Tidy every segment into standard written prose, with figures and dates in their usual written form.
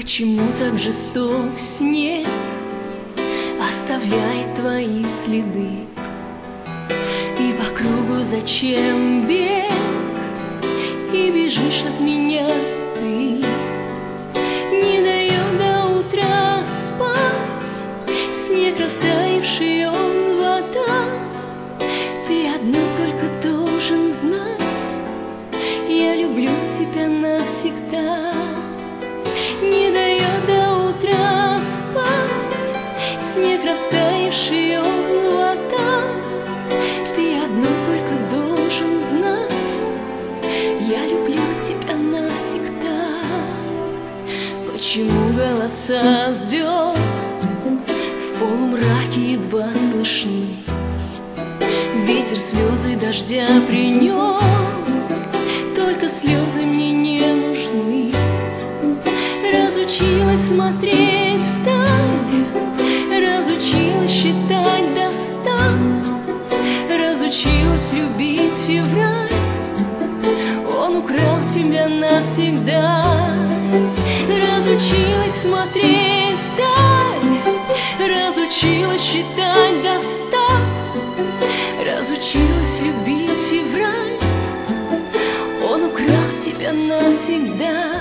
Почему так жесток снег оставляет твои следы? И по кругу зачем бег? И бежишь от меня ты. Не дает до утра спать снег, растаявший он вода. Ты одно только должен знать: я люблю тебя навсегда. Не дает до утра спать снег, растаявший он вода. Ты одно только должен знать: я люблю тебя навсегда. Почему голоса звезд в полумраке едва слышны? Ветер слезы дождя принес, только слезы мне не нужны. Разучилась смотреть вдаль, разучилась считать до 100, разучилась любить февраль. Он украл тебя навсегда. Разучилась смотреть вдаль, разучилась считать до 100, разучилась любить февраль. Он украл тебя навсегда.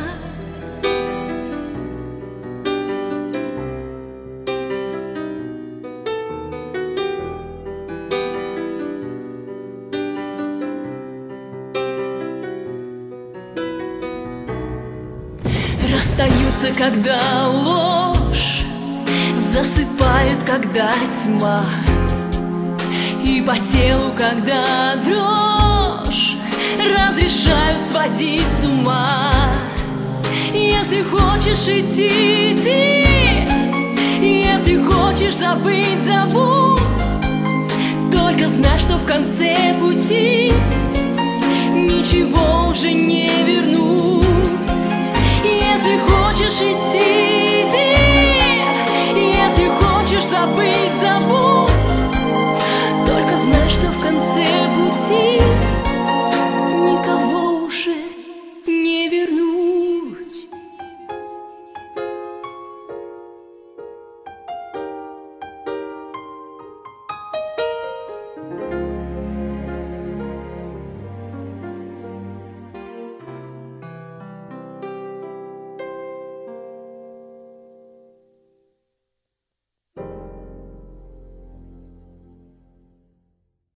Расстаются, когда ложь засыпают, когда тьма, и по телу, когда дрожь разрешают сводить с ума. Если хочешь идти, иди, если хочешь забыть, забудь. Только знай, что в конце пути ничего уже не вернуть. Если хочешь идти, иди, если хочешь забыть, забудь.